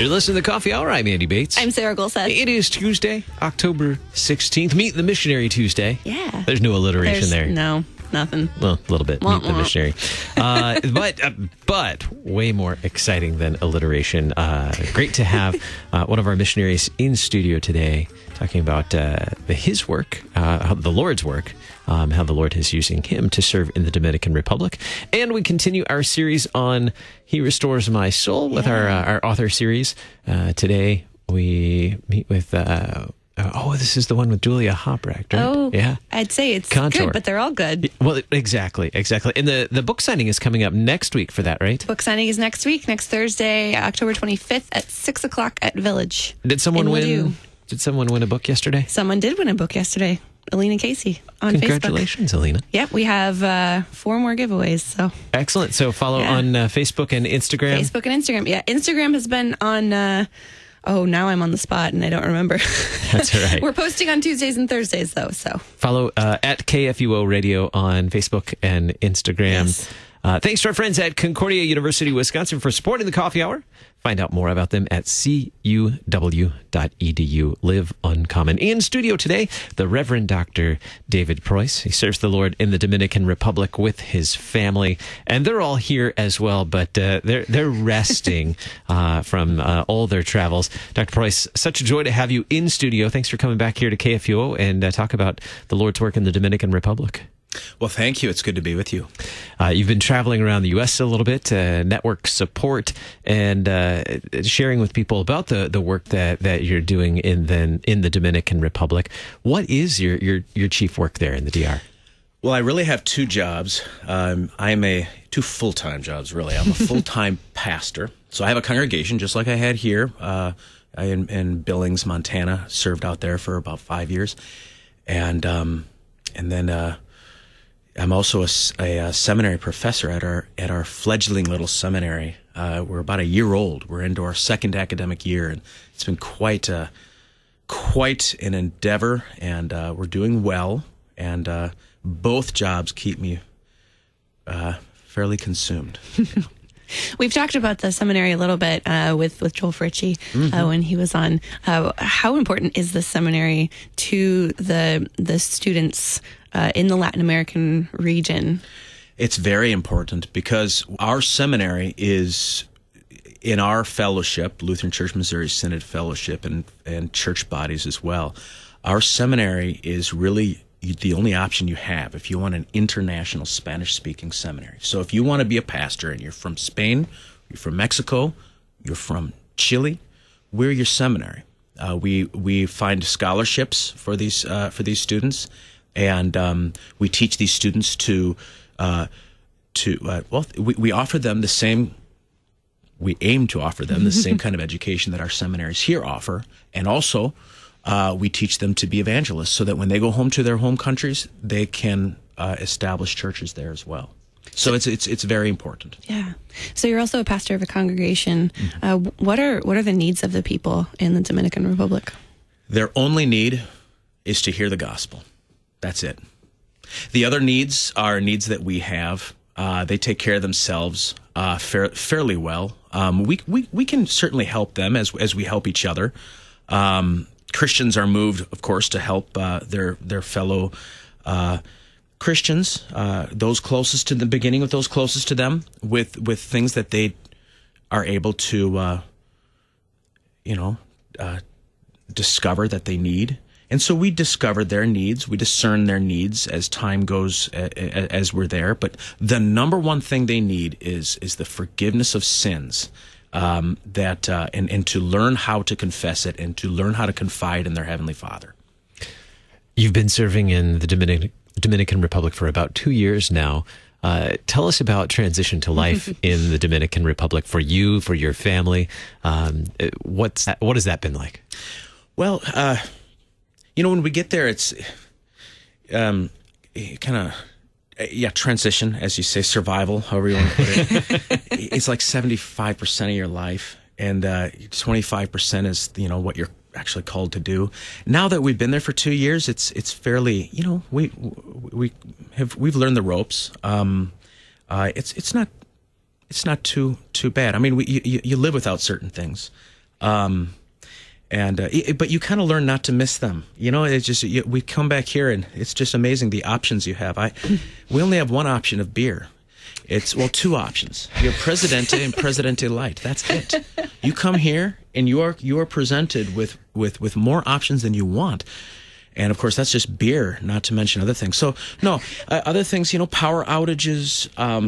You're listening to the Coffee Hour. I'm Andy Bates. I'm Sarah Golseth. It is Tuesday, October 16th. Meet the Missionary Tuesday. Yeah. There's no alliteration there. No, nothing. Well, a little bit. Meet the Missionary. But way more exciting than alliteration. Great to have one of our missionaries in studio today talking about his work, the Lord's work, how the Lord is using him to serve in the Dominican Republic. And we continue our series on He Restores My Soul with our author series. Today we meet with... this is the one with Julia Hobrecht, right? Oh, yeah. I'd say it's Contour. good, but they're all good. Well, exactly. And the book signing is coming up next week for that, right? Book signing is next week, next Thursday, October 25th at 6 o'clock at Village. Did someone in win? Ladue. Did someone win a book yesterday? Someone did win a book yesterday. Alina Casey on Congratulations, Facebook. Alina. Yep, we have 4 more giveaways. So excellent. So follow on Facebook and Instagram. Facebook and Instagram. Yeah, Instagram has been on... now I'm on the spot and I don't remember. That's all right. We're posting on Tuesdays and Thursdays, though. So follow at KFUO Radio on Facebook and Instagram. Yes. Thanks to our friends at Concordia University, Wisconsin for supporting the Coffee Hour. Find out more about them at cuw.edu. Live Uncommon. In studio today, the Reverend Dr. David Preuss. He serves the Lord in the Dominican Republic with his family, and they're all here as well, but they're resting from all their travels. Dr. Preuss, such a joy to have you in studio. Thanks for coming back here to KFUO and talk about the Lord's work in the Dominican Republic. Well, thank you. It's good to be with you. You've been traveling around the U.S. a little bit, network support, and sharing with people about the work that you're doing in the Dominican Republic. What is your chief work there in the DR? Well, I really have 2 jobs. I'm 2 full-time jobs, really. I'm a full-time pastor. So I have a congregation, just like I had here in Billings, Montana. Served out there for about 5 years. And then... I'm also a seminary professor at our fledgling little seminary. We're about a year old. We're into our 2nd academic year, and it's been quite an endeavor. And we're doing well. And both jobs keep me fairly consumed. We've talked about the seminary a little bit with Joel Fritchie when he was on. How important is the seminary to the students in the Latin American region? It's very important because our seminary is in our fellowship, Lutheran Church Missouri Synod Fellowship, and church bodies as well. Our seminary is really the only option you have if you want an international Spanish-speaking seminary. So if you want to be a pastor and you're from Spain, you're from Mexico, you're from Chile, we're your seminary. We find scholarships for these students, and we teach these students we offer them the same. We aim to offer them the same kind of education that our seminaries here offer, and also we teach them to be evangelists so that when they go home to their home countries, they can establish churches there as well. So it's very important. Yeah. So you're also a pastor of a congregation. What are the needs of the people in the Dominican Republic? Their only need is to hear the gospel. That's it. The other needs are needs that we have. They take care of themselves fairly well. We can certainly help them as we help each other. Christians are moved, of course, to help their fellow Christians, those closest to the beginning with those closest to them, with things that they are able to, discover that they need. And so we discover their needs, we discern their needs as time goes, as we're there. But the number one thing they need is the forgiveness of sins, and to learn how to confess it and to learn how to confide in their Heavenly Father. You've been serving in the Dominican Republic for about 2 years now. Tell us about transition to life in the Dominican Republic for you, for your family. What has that been like? Well, when we get there, it's kind of, transition, as you say, survival, however you want to put it. It's like 75% of your life, and 25% is, what you're actually called to do. Now that we've been there for 2 years, it's fairly, we've learned the ropes. It's not too bad. I mean, you live without certain things. But you kind of learn not to miss them. It's just we come back here and it's just amazing the options you have. We only have one option of beer. It's two options. You have Presidente and Presidente Light. That's it. You come here and you are presented with more options than you want. And of course, that's just beer, not to mention other things. So, no, other things, power outages,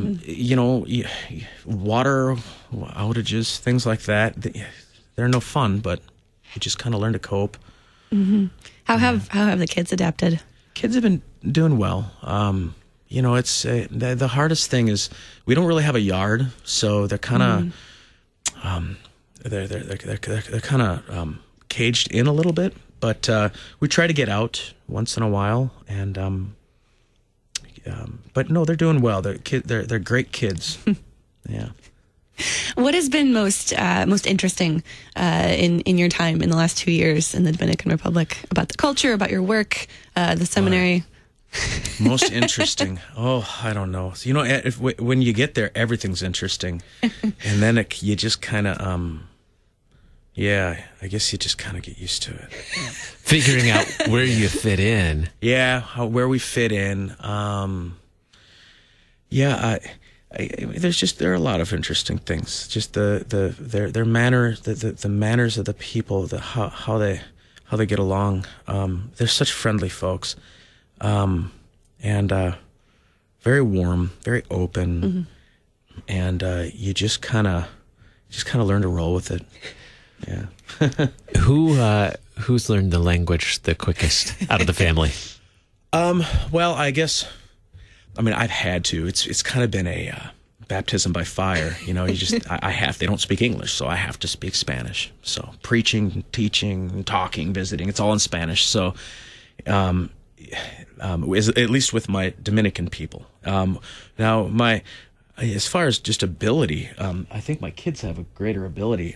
water outages, things like that. They're no fun, but you just kind of learn to cope. Mm-hmm. How have the kids adapted? Kids have been doing well. It's the hardest thing is we don't really have a yard, so they're kind of they're kind of caged in a little bit. But we try to get out once in a while, and but no, they're doing well. They're great kids. Yeah. What has been most interesting in your time in the last 2 years in the Dominican Republic about the culture, about your work, the seminary? Most interesting? Oh, I don't know. When you get there, everything's interesting, and then you just kind of yeah, I guess you just kind of get used to it. Figuring out where you fit in. Yeah, where we fit in. There are a lot of interesting things. Just their manner, the manners of the people, how they get along. They're such friendly folks, and very warm, very open, and you just kind of learn to roll with it. Yeah. Who's learned the language the quickest out of the family? Well, I guess, I've had to. It's kind of been a baptism by fire. You just, they don't speak English, so I have to speak Spanish. So preaching, teaching, talking, visiting, it's all in Spanish. So, at least with my Dominican people. Now as far as just ability, I think my kids have a greater ability.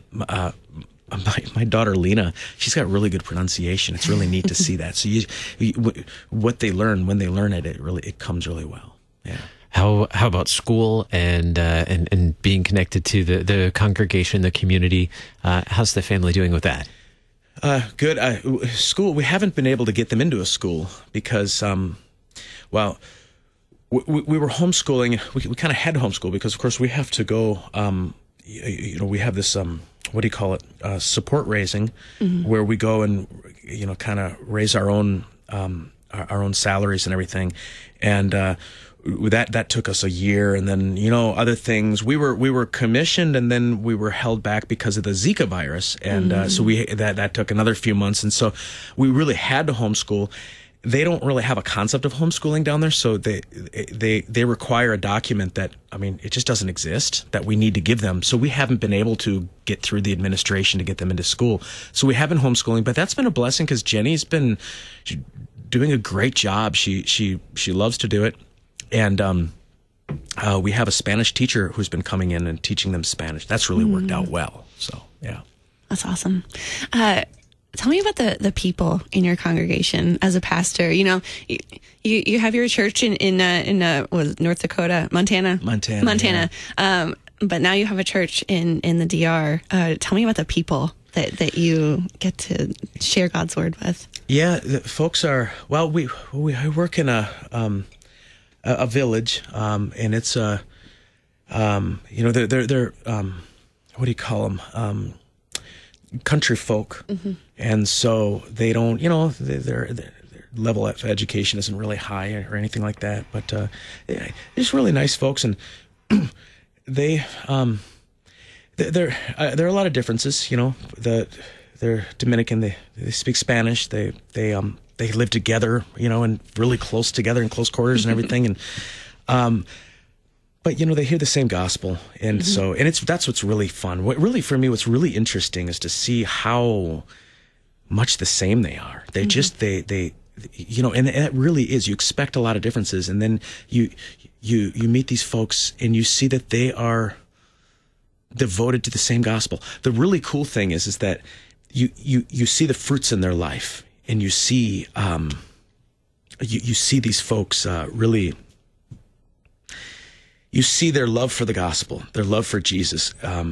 My daughter Lena, she's got really good pronunciation. It's really neat to see that. So what they learn when they learn it, it comes really well. Yeah. How about school and being connected to the congregation, the community? How's the family doing with that? Good. School. We haven't been able to get them into a school because, we were homeschooling. We kind of had to homeschool because, of course, we have to go. We have this what do you call it? Support raising, where we go and kind of raise our own salaries and everything, and that took us a year, and then other things. We were commissioned, and then we were held back because of the Zika virus, and so that took another few months, and so we really had to homeschool. They don't really have a concept of homeschooling down there, so they require a document that, it just doesn't exist, that we need to give them. So we haven't been able to get through the administration to get them into school. So we have been homeschooling, but that's been a blessing because Jenny's been doing a great job. She loves to do it. And we have a Spanish teacher who's been coming in and teaching them Spanish. That's really worked out well. So, yeah. That's awesome. Tell me about the people in your congregation as a pastor. You have your church in North Dakota, Montana. Yeah. But now you have a church in the DR. Tell me about the people that you get to share God's word with. Yeah, the folks are we work in a village, and it's they're what do you call them? Country folk, and so they don't, their level of education isn't really high or anything like that. But they're just really nice folks, and there are a lot of differences. They're Dominican. They speak Spanish. They live together, and really close together in close quarters and everything, and. But they hear the same gospel, and so that's what's really fun. What's really interesting is to see how much the same they are. They just and it really is. You expect a lot of differences, and then you meet these folks, and you see that they are devoted to the same gospel. The really cool thing is that you see the fruits in their life, and you see you see these folks really. You see their love for the gospel, their love for Jesus,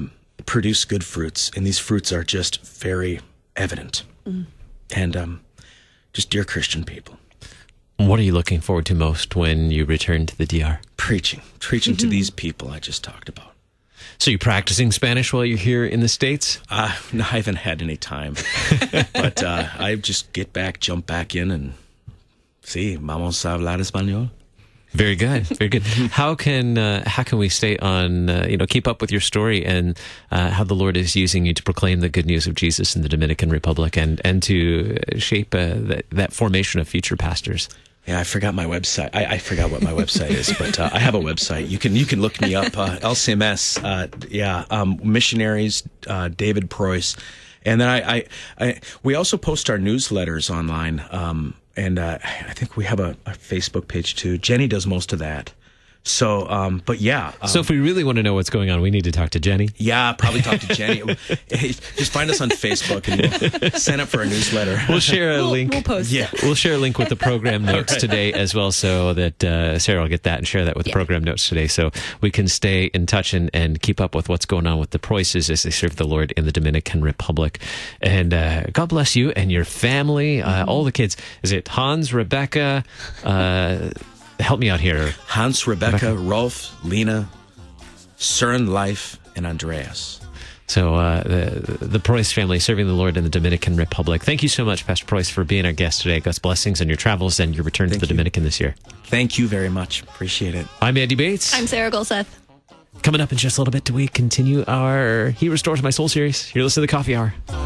produce good fruits, and these fruits are just very evident. And just dear Christian people. What are you looking forward to most when you return to the DR? Preaching to these people I just talked about. So you're practicing Spanish while you're here in the States? No, I haven't had any time. But I just jump back in and sí, vamos a hablar español. Very good, very good. How can we stay on, keep up with your story and how the Lord is using you to proclaim the good news of Jesus in the Dominican Republic and to shape that formation of future pastors? Yeah, I forgot my website. I forgot what my website is, but I have a website. You can look me up. LCMS. Missionaries. David Preuss, and then we also post our newsletters online. And I think we have a Facebook page too. Jenny does most of that. So, but yeah. So if we really want to know what's going on, we need to talk to Jenny. Yeah, probably talk to Jenny. Just find us on Facebook and we'll sign up for our newsletter. We'll share a link. We'll post it. We'll share a link with the program notes today as well, so that Sarah will get that and share that with the program notes today, so we can stay in touch and keep up with what's going on with the Preußes as they serve the Lord in the Dominican Republic. And God bless you and your family, all the kids. Is it Hans, Rebecca? Help me out here. Hans, Rebecca, Rolf, Lena, Søren, Leif, and Andreas. So the Preuss family serving the Lord in the Dominican Republic. Thank you so much, Pastor Preuss, for being our guest today. God's blessings on your travels and your return to the Dominican this year. Thank you very much. Appreciate it. I'm Andy Bates. I'm Sarah Golseth. Coming up in just a little bit, we continue our He Restores My Soul series. You're listening to the Coffee Hour.